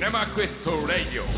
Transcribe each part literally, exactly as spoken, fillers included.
ネマクエストラディオ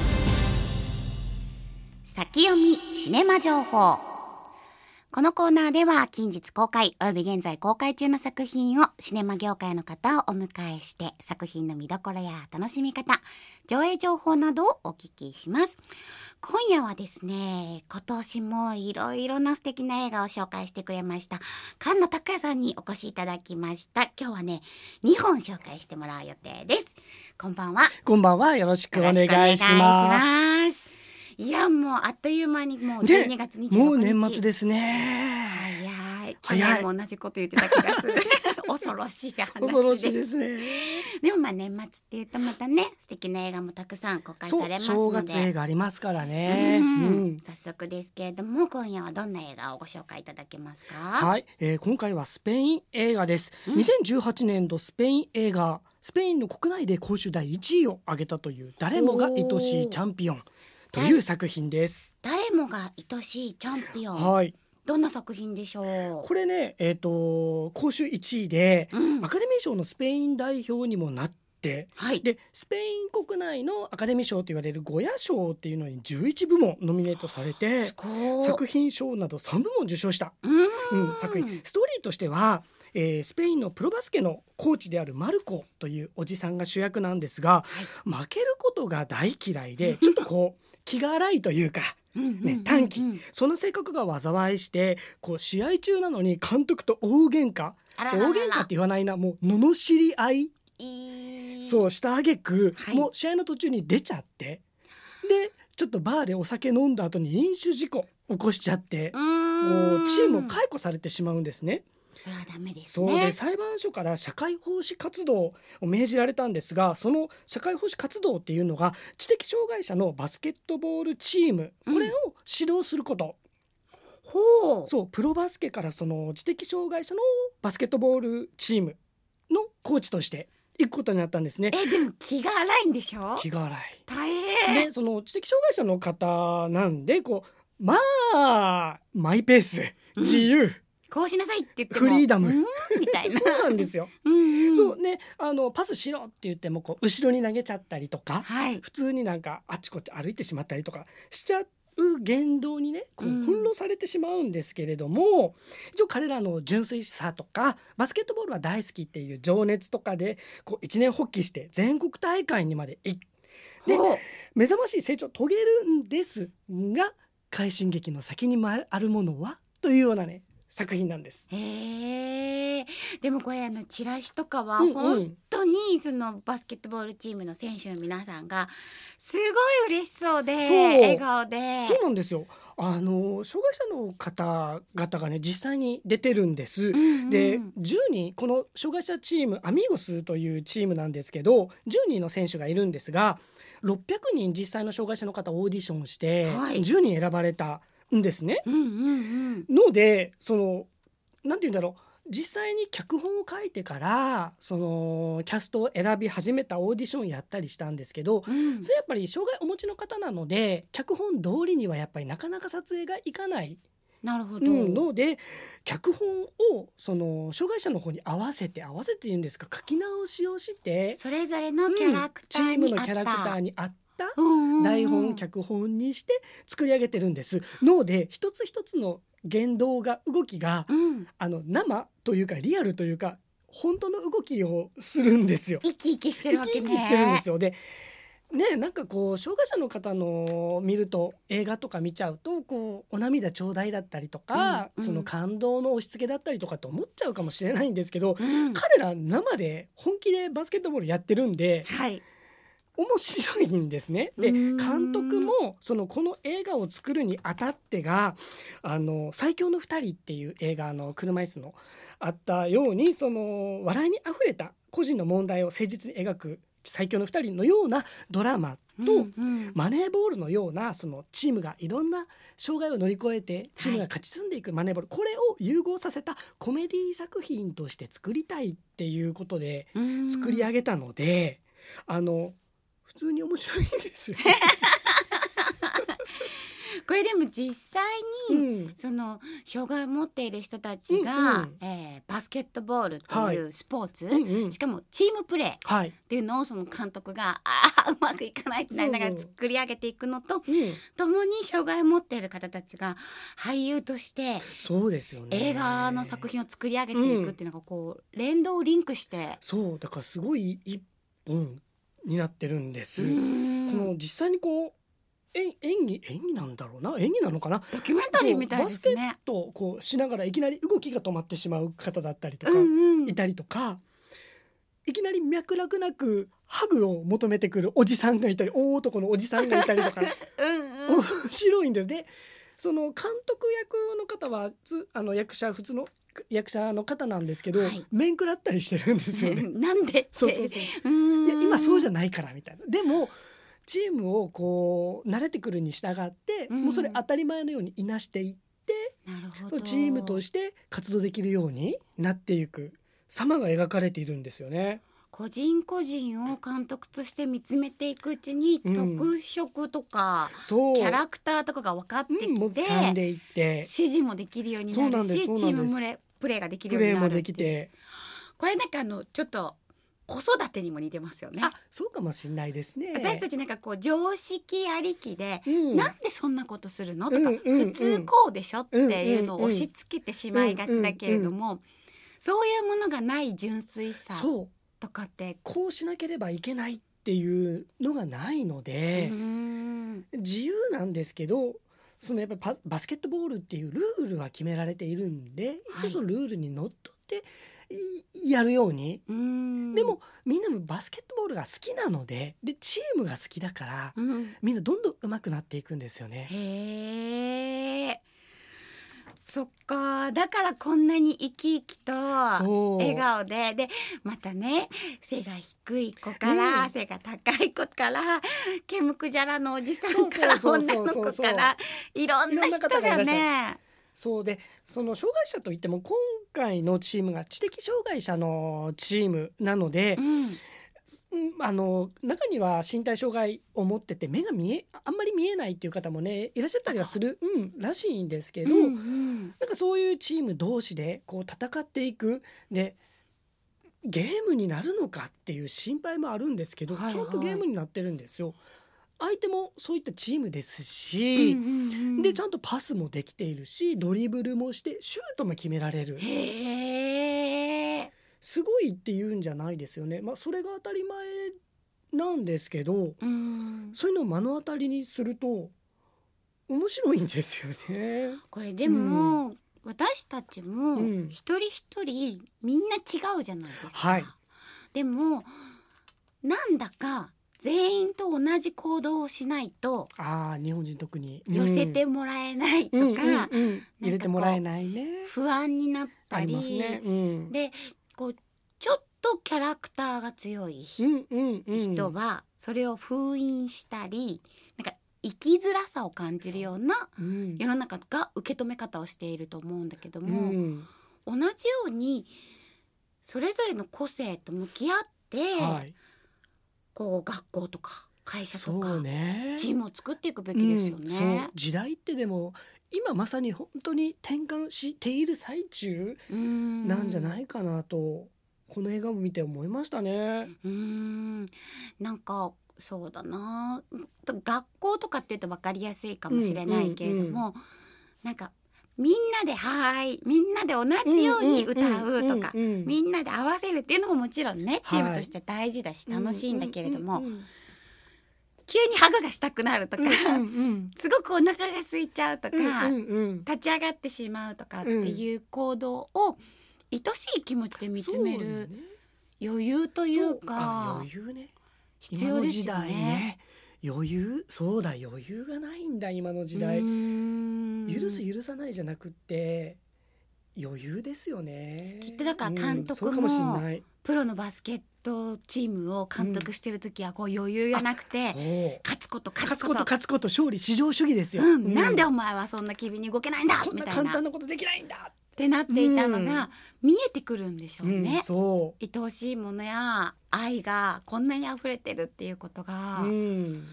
先読みシネマ情報。このコーナーでは近日公開および現在公開中の作品をシネマ業界の方をお迎えして作品の見どころや楽しみ方、上映情報などをお聞きします。今夜はですね、今年もいろいろな素敵な映画を紹介してくれました菅野拓也さんにお越しいただきました。今日はねにほん紹介してもらう予定です。こんばんは。 こんばんは。よろしくお願いします。 よろしくお願いします。いやもうあっという間にもうじゅうにがつにじゅうろくにち、 もう年末ですね。 早い。去年も同じこと言ってた気がする恐ろしい話です。 恐ろしいですね。 でもまあ年末っていうとまたね素敵な映画もたくさん公開されますので、 正月映画ありますからね、 うんうん、 早速ですけれども今夜はどんな映画をご紹介いただけますか？ はい、えー、今回はスペイン映画です、うん、にせんじゅうはちねん度スペイン映画、スペインの国内で公衆だいいちいを挙げたという誰もが愛しいチャンピオンという作品です。 誰もが愛しいチャンピオン、 はい、 どんな作品でしょう？ これね、えーと、公衆いちいで、うん、アカデミー賞のスペイン代表にもなって、はい、でスペイン国内のアカデミー賞と言われるゴヤ賞っていうのにじゅういちぶもんノミネートされて作品賞などさんぶもん受賞した、うんうん、作品。ストーリーとしては、えー、スペインのプロバスケのコーチであるマルコというおじさんが主役なんですが、はい、負けることが大嫌いでちょっとこう気が荒いというかね、短気、その性格が災いしてこう試合中なのに監督と大喧嘩大喧嘩って言わないな、もう罵り合い、えー、そうした挙句、はい、もう試合の途中に出ちゃって、でちょっとバーでお酒飲んだ後に飲酒事故起こしちゃって、もうチームを解雇されてしまうんですね。 それはダメですね。 そうで裁判所から社会奉仕活動を命じられたんですが、その社会奉仕活動っていうのが知的障害者のバスケットボールチーム、これを指導すること、うん、ほう、そうプロバスケからその知的障害者のバスケットボールチームのコーチとして行くことになったんですね。 えでも気が荒いんでしょ？ 気が荒い、 大変でその知的障害者の方なんでこうまあマイペース、自由、うん、 こうしなさいって言ってもフリーダムみたいなそうなんですようん、うん、そうね、あのパスしろって言ってもこう後ろに投げちゃったりとか、はい、普通になんかあっちこっち歩いてしまったりとかしちゃう言動にねこう翻弄されてしまうんですけれども、うん、一応彼らの純粋さとかバスケットボールは大好きっていう情熱とかでこう一年発起して全国大会にまで行って目覚ましい成長を遂げるんですが、快進撃の先にあるものはというようなね作品なんです。 へー、でもこれあのチラシとかは本当にそのバスケットボールチームの選手の皆さんがすごい嬉しそうで笑顔で。 そうなんですよ。あの障害者の方々がね実際に出てるんです、うんうん、でじゅうにん、この障害者チームアミーゴスというチームなんですけどじゅうにんの選手がいるんですがろっぴゃくにん実際の障害者の方オーディションして、はい、じゅうにん選ばれたんですね、うんうんうん、のでそのなんて言うんだろう、実際に脚本を書いてからそのキャストを選び始めたオーディションやったりしたんですけど、うん、それやっぱり障害お持ちの方なので脚本通りにはやっぱりなかなか撮影がいかない。 なるほど、 うん、ので脚本をその障害者の方に合わせて合わせて言うんですか、書き直しをしてそれぞれのキャラクターに合った、 うん、チームのキャラクターに合った台本脚本にして作り上げてるんです。ので一つ一つの言動が動きが、うん、あの生というかリアルというか本当の動きをするんですよ。 生き生きしてるわけね。 生き生きしてるんですよ。でね、なんかこう障害者の方の見ると映画とか見ちゃうとこうお涙ちょうだいだったりとか、うんうん、その感動の押し付けだったりとかと思っちゃうかもしれないんですけど、うん、彼ら生で本気でバスケットボールやってるんで、はい、面白いんですね。で監督もそのこの映画を作るにあたってがあの最強のふたりっていう映画の車椅子のあったようにその笑いにあふれた個人の問題を誠実に描く最強のふたりのようなドラマと、うんうん、マネーボールのようなそのチームがいろんな障害を乗り越えてチームが勝ち進んでいくマネーボール、はい、これを融合させたコメディ作品として作りたいっていうことで作り上げたので、あの普通に面白いんですよこれでも実際に、 うん、 その障害を持っている人たちが、 うんうん、 えーバスケットボールというスポーツ、 はい、うんうん、 しかもチームプレーっはい、 ていうのをその監督があーうまくいかないってなりながら作り上げていくのとうん、 共に障害を持っている方たちが俳優としてそうですよね、 映画の作品を作り上げていくっていうのがこう連動リンクして、 そうだからすごい一本になってるんです。 うーん、 その実際にこうえ演技演技なんだろうな演技なのかな、 ドキュメンタリーみたいですそうバスケね。 ットをこうしながらいきなり動きが止まってしまう方だったりとか、 うんうん、 いたりとか、いきなり脈絡なくハグを求めてくるおじさんがいたり、大男のおじさんがいたりとかうんうん、 面白いんです。でその監督役の方はつあの役者普通の役者の方なんですけど、はい、面食らったりしてるんですよねなんでってそうそうそう、うーん、いや今そうじゃないからみたいな。でもチームをこう慣れてくるに従って、うん、もうそれ当たり前のようにいなしていって、 なるほど、 チームとして活動できるようになっていく様が描かれているんですよね。 個人個人を監督として見つめていくうちに、うん、特色とかキャラクターとかが分かってきて、うん、もう掴んでいって指示もできるようになるし、チームプレプレーができるようになるっていう。 プレーもできて、 これなんかあのちょっと子育てにも似てますよね。 あ、そうかもしれないですね。 私たちなんかこう常識ありきで、うん、なんでそんなことするのとか、 うんうんうん、 普通こうでしょっていうのを押し付けてしまいがちだけれども、うんうんうん、そういうものがない純粋さとかってこうしなければいけないっていうのがないので、うん、自由なんですけど、そのやっぱりバスケットボールっていうルールは決められているんで、はい、一応そのルールにのっとってやるように、うん、でもみんなもバスケットボールが好きなので、でチームが好きだから、うん、みんなどんどん上手くなっていくんですよね。 へー、そっか、だからこんなに生き生きと笑顔で、でまたね、背が低い子から、うん、背が高い子から、ケムクジャラのおじさんから、女の子から、いろんな人がね。 そうで、その障害者といっても今回のチームが知的障害者のチームなので、うん、あの中には身体障害を持ってて目が見えあんまり見えないっていう方もねいらっしゃったりはする、うん、らしいんですけど、うんうん、なんかそういうチーム同士でこう戦っていくで、ゲームになるのかっていう心配もあるんですけど、はいはい、ちゃんとゲームになってるんですよ。相手もそういったチームですし、うんうんうん、でちゃんとパスもできているし、ドリブルもしてシュートも決められる。 へー、 すごいって言うんじゃないですよね。まあそれが当たり前なんですけど、うん、そういうのを目の当たりにすると面白いんですよね。 これでも、うん、私たちも一人一人みんな違うじゃないですか、はい、でもなんだか全員と同じ行動をしないと、 あ、日本人特に寄せてもらえないとか、うんうんうん、 入れてもらえないね、 不安になったり、 ね、うん、 でこうちょっとキャラクターが強い人はそれを封印したり、なんか生きづらさを感じるような世の中が受け止め方をしていると思うんだけども、うん、同じようにそれぞれの個性と向き合って、はい、こう学校とか会社とか、ね、チームを作っていくべきですよね、うん、 そう時代ってでも今まさに本当に転換している最中なんじゃないかなとこの映画を見て思いましたね。 うーん、なんかそうだな、学校とかっていうと分かりやすいかもしれないけれども、うんうんうん、なんかみんなではーいみんなで同じように歌うとか、みんなで合わせるっていうのももちろんねチームとして大事だし楽しいんだけれども、急にハグがしたくなるとか、うんうんうん、すごくお腹が空いちゃうとか、うんうんうん、立ち上がってしまうとかっていう行動を愛しい気持ちで見つめる余裕というか、 余裕ね、 必要ですよね。今の時代ね、 余裕、そうだ、余裕がないんだ今の時代。許す許さないじゃなくって余裕ですよね。 きっとだから監督も、うん、プロのバスケットチームを監督してる時はこう余裕がなくて、うん、勝つこと勝つこと勝つこと勝利至上主義ですよ、 うんうん、なんでお前はそんな機敏に動けないんだこんな簡単なことできないんだってなっていたのが見えてくるんでしょうね、 うん、そう愛おしいものや愛がこんなに溢れてるっていうことが、うん、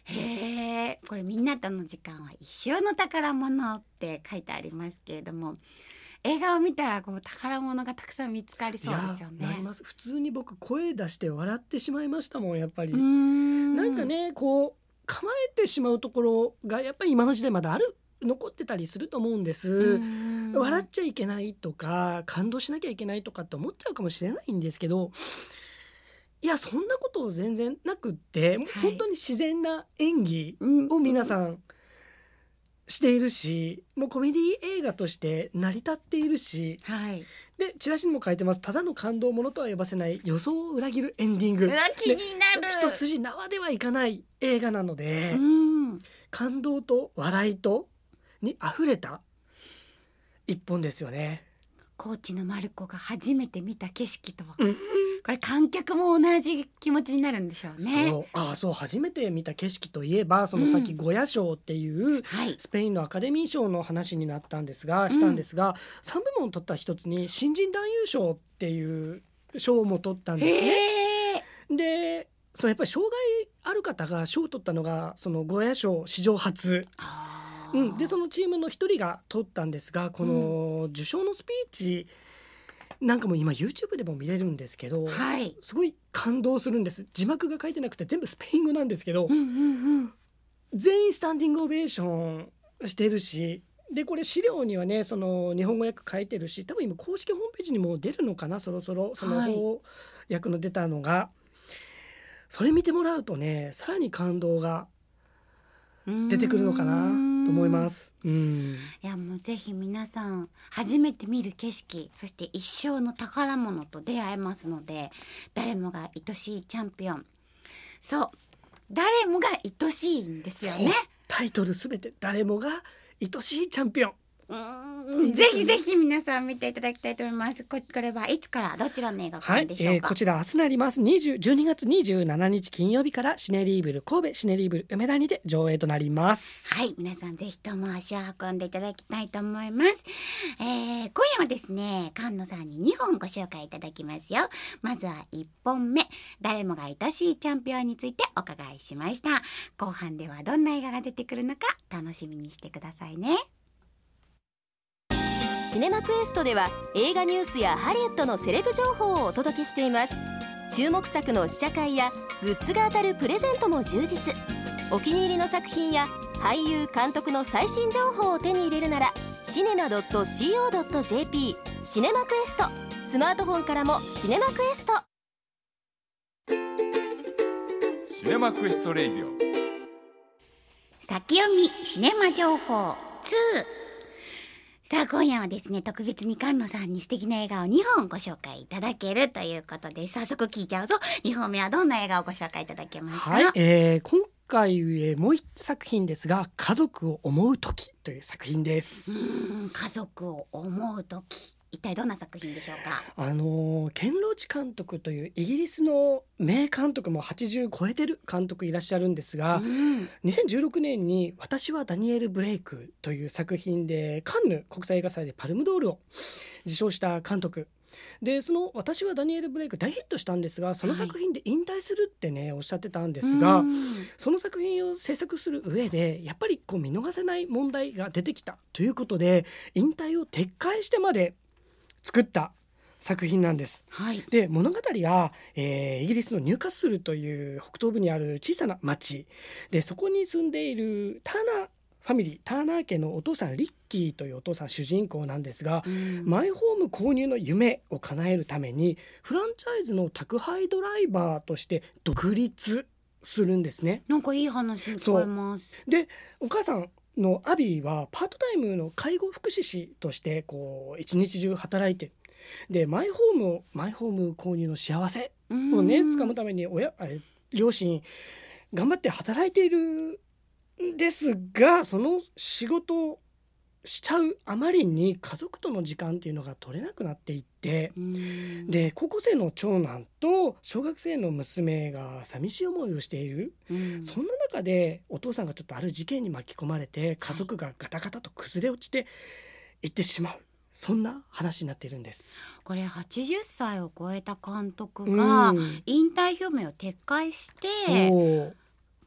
へえ、これみんなとの時間は一生の宝物って書いてありますけれども、映画を見たらこう宝物がたくさん見つかりそうですよね。 なります。普通に僕声出して笑ってしまいましたもん。やっぱりうーんなんかねこう構えてしまうところがやっぱり今の時代まだある残ってたりすると思うんです。笑っちゃいけないとか感動しなきゃいけないとかって思っちゃうかもしれないんですけど、いやそんなこと全然なくって、はい、本当に自然な演技を皆さんしているし、もうコメディ映画として成り立っているし、はい、でチラシにも書いてます。ただの感動ものとは呼ばせない予想を裏切るエンディング。 気になる。 一筋縄ではいかない映画なので、うん、感動と笑いとに溢れた一本ですよね。 高知のマルコが初めて見た景色とは、うん、これ観客も同じ気持ちになるんでしょうね。 そう、ああそう初めて見た景色といえばそのさっきゴヤ賞っていうスペインのアカデミー賞の話になったんですが、うん、したんですがさん部門取った一つに新人男優賞っていう賞も取ったんですね。でそのやっぱり障害ある方が賞を取ったのがそのゴヤ賞史上初、うん、でそのチームの一人が取ったんですが、この受賞のスピーチなんかも今 YouTube でも見れるんですけど、はい、すごい感動するんです。字幕が書いてなくて全部スペイン語なんですけど、うんうんうん、全員スタンディングオベーションしてるし、でこれ資料にはねその日本語訳書いてるし、多分今公式ホームページにも出るのかな、そろそろその翻訳の出たのが、はい、それ見てもらうとねさらに感動が出てくるのかなと思います。うん、 いやもうぜひ皆さん初めて見る景色、そして一生の宝物と出会えますので、誰もが愛しいチャンピオン、そう誰もが愛しいんですよね。 タイトルすべて誰もが愛しいチャンピオン。 うーん、ぜひぜひ皆さん見ていただきたいと思います。これはいつからどちらの映画館でしょうか。はい、えー、 こちら明日なりますじゅうにがつにじゅうしちにち金曜日からシネリーブル神戸シネリーブル梅田にて上映となります。 はい、皆さんぜひとも足を運んでいただきたいと思います。えー、今夜はですね菅野さんににほんご紹介いただきますよ。まずはいっぽんめ、誰もが愛しいチャンピオンについてお伺いしました。後半ではどんな映画が出てくるのか楽しみにしてくださいね。 シネマクエストでは映画ニュースやハリウッドのセレブ情報をお届けしています。注目作の試写会やグッズが当たるプレゼントも充実。お気に入りの作品や俳優監督の最新情報を手に入れるならシネマ ドットシーオードットジェーピー シネマクエスト、スマートフォンからもシネマクエスト。 シネマクエストレイディオ先読みシネマ情報ツー。さあ今夜はですね特別に菅野さんに素敵な映画をにほんご紹介いただけるということで、早速聞いちゃうぞ。にほんめはどんな映画をご紹介いただけますか。 はい、えー、今回、えー、もう一作品ですが、家族を思う時という作品です。 うーん、家族を思う時、一体どんな作品でしょうか。 あのケンローチ監督というイギリスの名監督、もはちじゅう超えてる監督いらっしゃるんですが、うん、にせんじゅうろくねんに私はダニエル・ブレイクという作品でカンヌ国際映画祭でパルムドールを受賞した監督で、その私はダニエル・ブレイク大ヒットしたんですが、その作品で引退するってね、はい、おっしゃってたんですが、その作品を制作する上でやっぱりこう見逃せない問題が出てきたということで引退を撤回してまで作った作品なんです。はい、で物語が、えー、イギリスのニューカッスルという北東部にある小さな町で、そこに住んでいるターナーファミリー、ターナー家のお父さんリッキーというお父さん主人公なんですが、うん、マイホーム購入の夢を叶えるためにフランチャイズの宅配ドライバーとして独立するんですね。 なんかいい話聞こえます。 でお母さんのアビーはパートタイムの介護福祉士としてこう一日中働いて、でマイホームをマイホーム購入の幸せをね掴むために親両親頑張って働いているんですが、その仕事をしちゃうあまりに家族との時間っていうのが取れなくなっていって、で高校生の長男と小学生の娘が寂しい思いをしている、そんな中でお父さんがちょっとある事件に巻き込まれて家族がガタガタと崩れ落ちていってしまう、そんな話になっているんです。 これはちじゅっさいを超えた監督が引退表明を撤回して、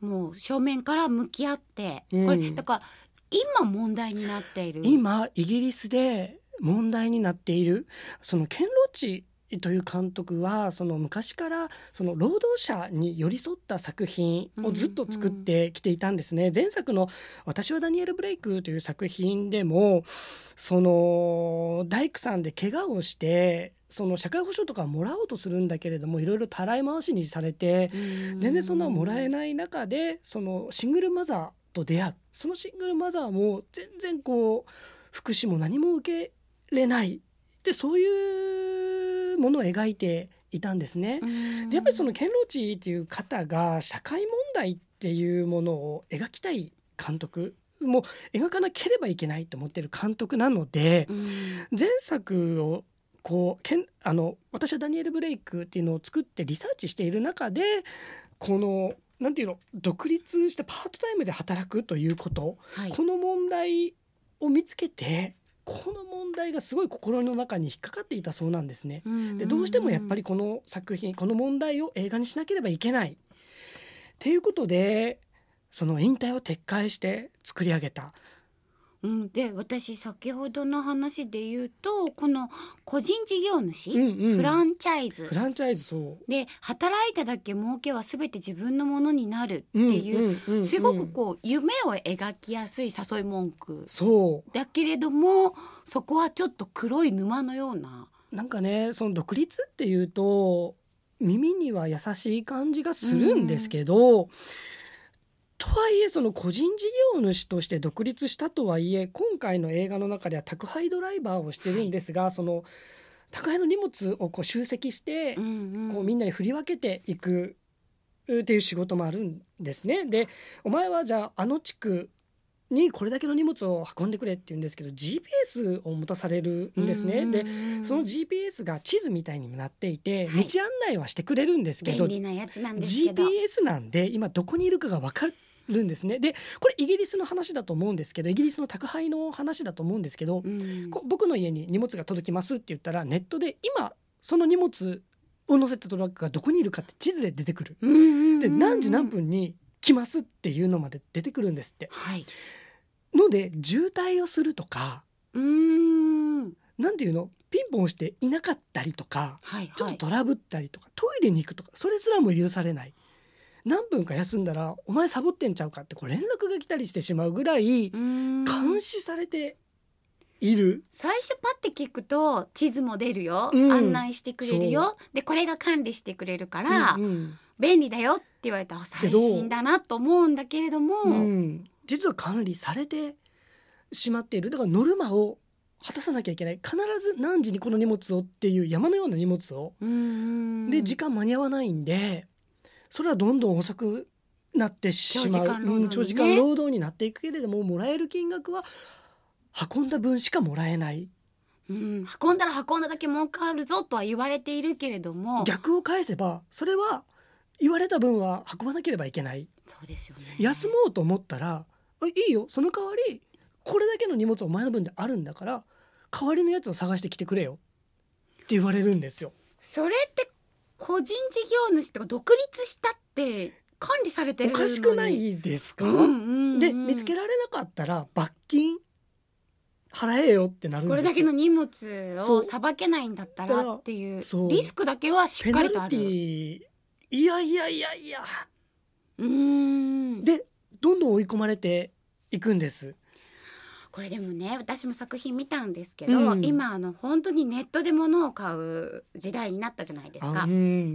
もう正面から向き合って、 うん、 これだから今問題になっている、 今イギリスで問題になっているそのケン・ローチという監督はその昔からその労働者に寄り添った作品をずっと作ってきていたんですね、うんうん、前作の私はダニエル・ブレイクという作品でもその大工さんで怪我をしてその社会保障とかもらおうとするんだけれどもいろいろたらい回しにされて全然そんなのもらえない中でそのシングルマザーと出会う。そのシングルマザーも全然こう福祉も何も受けれないでそういうものを描いていたんですね。でやっぱりそのケン・ローチっていう方が社会問題っていうものを描きたい監督もう描かなければいけないと思っている監督なので前作をこうケンあの私はダニエル・ブレイクっていうのを作ってリサーチしている中でこのなんていうの独立してパートタイムで働くということ、はい、この問題を見つけてこの問題がすごい心の中に引っかかっていたそうなんですね。でどうしてもやっぱりこの作品この問題を映画にしなければいけないっていうことでその引退を撤回して作り上げた。 うん、で私先ほどの話で言うとこの個人事業主、うんうん、フランチャイズフランチャイズそうで働いただけ儲けは全て自分のものになるっていう、うんうんうんうん、すごくこう夢を描きやすい誘い文句そうだけれどもそこはちょっと黒い沼のようななんかねその独立っていうと耳には優しい感じがするんですけど、うんとはいえその個人事業主として独立したとはいえ今回の映画の中では宅配ドライバーをしてるんですが、はい、その宅配の荷物をこう集積して、うんうん、こうみんなに振り分けていくっていう仕事もあるんですね。でお前はじゃああの地区にこれだけの荷物を運んでくれって言うんですけど ジーピーエス を持たされるんですね。でその ジーピーエス が地図みたいになっていて、はい、道案内はしてくれるんですけど便利なやつなんですけどジーピーエス なんで今どこにいるかが分かるるんですね。でこれイギリスの話だと思うんですけどイギリスの宅配の話だと思うんですけど、うん、こ僕の家に荷物が届きますって言ったらネットで今その荷物を載せたトラックがどこにいるかって地図で出てくる、うんうんうんうん、で何時何分に来ますっていうのまで出てくるんですって、はい、ので渋滞をするとかうーんなんていうのピンポンしていなかったりとか、はいはい、ちょっとトラブったりとかトイレに行くとかそれすらも許されない。何分か休んだらお前サボってんちゃうかってこう連絡が来たりしてしまうぐらい監視されている。 最初パッて聞くと地図も出るよ、うん、案内してくれるよでこれが管理してくれるから、うんうん、便利だよって言われたら最新だなと思うんだけれども、うん、 実は管理されてしまっている。だからノルマを果たさなきゃいけない。必ず何時にこの荷物をっていう山のような荷物をうんで時間間に合わないんでそれはどんどん遅くなってしまう長時間労働にね、長時間労働になっていくけれどももらえる金額は運んだ分しかもらえない、 うん、運んだら運んだだけ儲かるぞとは言われているけれども逆を返せばそれは言われた分は運ばなければいけない。 そうですよね。 休もうと思ったらいいよその代わりこれだけの荷物お前の分であるんだから代わりのやつを探してきてくれよって言われるんですよ。 それって個人事業主とか独立したって管理されてるのにおかしくないですか、うんうんうん、で見つけられなかったら罰金払えよってなるんですよ。 これだけの荷物をさばけないんだったらっていうリスクだけはしっかりとある。 ペナルティいやいやいやいやうーんでどんどん追い込まれていくんです。 これでもね私も作品見たんですけど、うん、今あの本当にネットで物を買う時代になったじゃないですか、うん、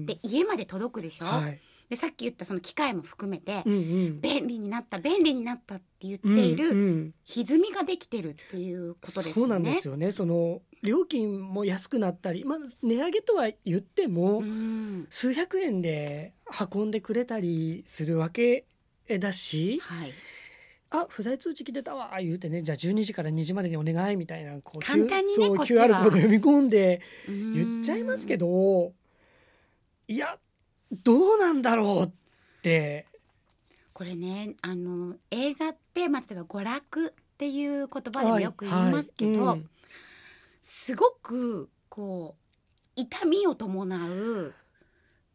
で家まで届くでしょ、はい、でさっき言ったその機械も含めて、うんうん、便利になった便利になったって言っている、うんうん、歪みができてるっていうことですよね。 そうなんですよね。その料金も安くなったり、まあ、値上げとは言っても、うん、数百円で運んでくれたりするわけだし、はいあ不在通知来てたわ言うてねじゃあじゅうにじからにじまでにお願いみたいなこう簡単にねそうこっちはキューアール コード読み込んで言っちゃいますけどいやどうなんだろうってこれねあの映画って、まあ、例えば娯楽っていう言葉でもよく言いますけど、はいはいうん、すごくこう痛みを伴う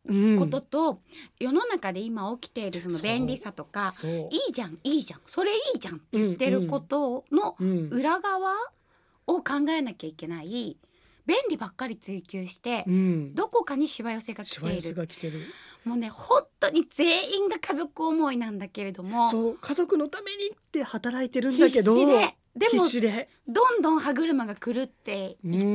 ことと、うん、世の中で今起きているその便利さとか、いいじゃんいいじゃんそれいいじゃんって言ってることの裏側を考えなきゃいけない。便利ばっかり追求して、うん、どこかにしわ寄せが来ている。もうね本当に全員が家族思いなんだけれども、 そう家族のためにって働いてるんだけど、 必死ででも必死でどんどん歯車が狂っていく、うん、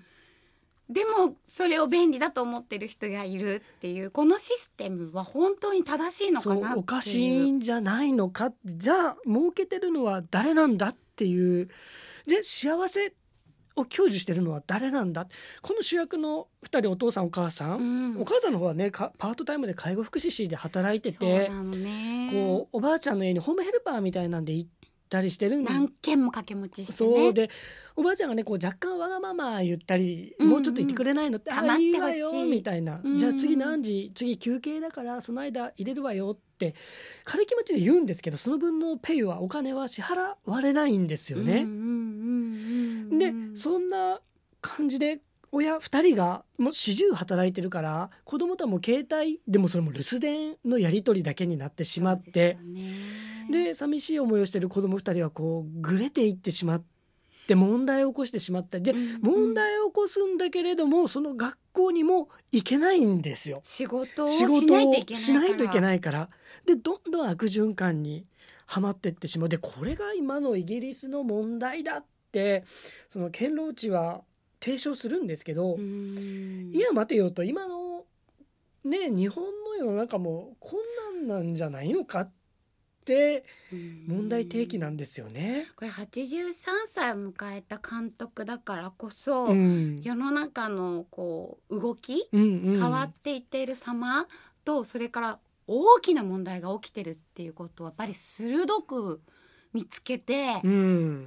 でもそれを便利だと思ってる人がいるっていうこのシステムは本当に正しいのかなっていう。 そうおかしいんじゃないのか。じゃあ儲けてるのは誰なんだっていう。で幸せを享受してるのは誰なんだ。この主役のふたりお父さんお母さん、うん、お母さんの方はねパートタイムで介護福祉士で働いてて、 そうなのね、 こうおばあちゃんの家にホームヘルパーみたいなんで行ったりしてるん何件も掛け持ちしてね。 そうでおばあちゃんがねこう若干わがまま言ったり、うんうん、もうちょっといてくれないのって、あいいわよみたいな、うんうん、じゃあ次何時次休憩だからその間入れるわよって軽い気持ちで言うんですけど、その分のペイはお金は支払われないんですよね、うんうんうんうん、でそんな感じで親ふたりがもう始終働いてるから子供とはもう携帯でもそれも留守電のやり取りだけになってしまって、で, で寂しい思いをしてる子供ふたりはこうぐれていってしまって問題を起こしてしまったりで、うんうん、問題を起こすんだけれどもその学校にも行けないんですよ。 仕事をしないといけないからしないといけないからでどんどん悪循環にはまっていってしまう。でこれが今のイギリスの問題だってそのケンローチは提唱するんですけど、いや待てよと今のね日本の世の中もこんなんなんじゃないのかって問題提起なんですよね。 これはちじゅうさんさいを迎えた監督だからこそ、うん、世の中のこう動き、うんうん、変わっていっている様とそれから大きな問題が起きてるっていうことをやっぱり鋭く見つけて、うん、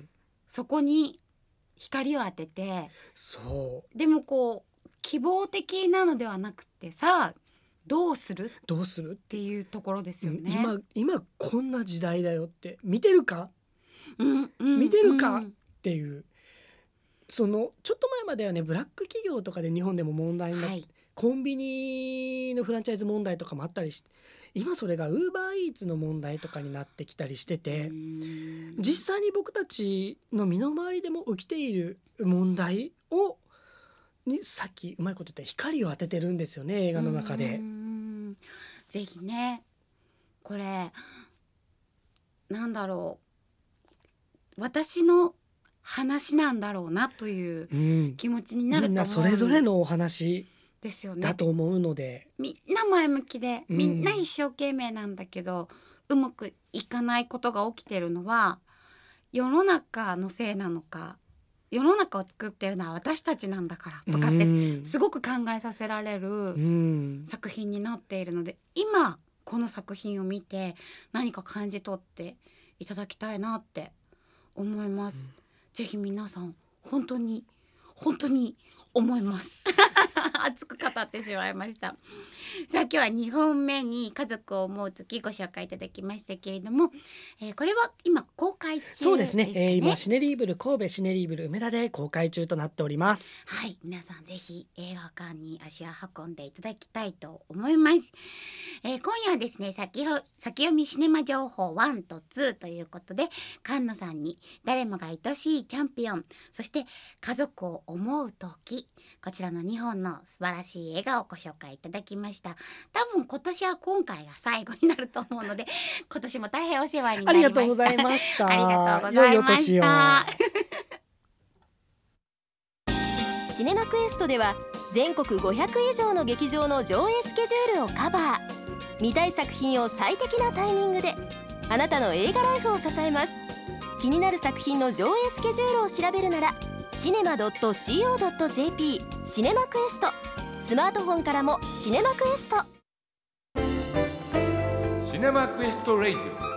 そこに光を当てて、 そうでもこう希望的なのではなくてさあどうするどうするっていうところですよね。 今、今こんな時代だよって見てるか、 うんうん、 見てるかっていう、そのちょっと前まではねブラック企業とかで日本でも問題になって、はい、コンビニのフランチャイズ問題とかもあったりして、今それがウーバーイーツの問題とかになってきたりしてて、実際に僕たちの身の回りでも起きている問題をにさっきうまいこと言った光を当ててるんですよね映画の中で。 うん、ぜひねこれなんだろう私の話なんだろうなという気持ちになると思う、うん、みんなそれぞれのお話ですよね。 だと思うのでみんな前向きでみんな一生懸命なんだけど、うん、うまくいかないことが起きてるのは世の中のせいなのか世の中を作ってるのは私たちなんだからとかってすごく考えさせられる作品になっているので、今この作品を見て何か感じ取っていただきたいなって思います、うん、ぜひ皆さん本当に本当に思います熱く語ってしまいました。さあ今日はにほんめに家族を思う月ご紹介いただきましたけれども、えー、これは今公開中ですかね。 そうですね、えー、今シネリーブル神戸シネリーブル梅田で公開中となっております。 はい、皆さんぜひ映画館に足を運んでいただきたいと思います、えー、今夜はですね先ほ先読みシネマ情報ワンとツーということで菅野さんに誰もが愛しいチャンピオン、そして家族を思う時、こちらのにほんの素晴らしい映画をご紹介いただきました。多分今年は今回が最後になると思うので今年も大変お世話になりました。 ありがとうございましたありがとうございました。 シネマクエストでは全国ごひゃくいじょうの劇場の上映スケジュールをカバー。見たい作品を最適なタイミングであなたの映画ライフを支えます。気になる作品の上映スケジュールを調べるならシネマ ドットシーオードットジェーピー シネマクエスト、スマートフォンからもシネマクエスト。 シネマクエストレイディオ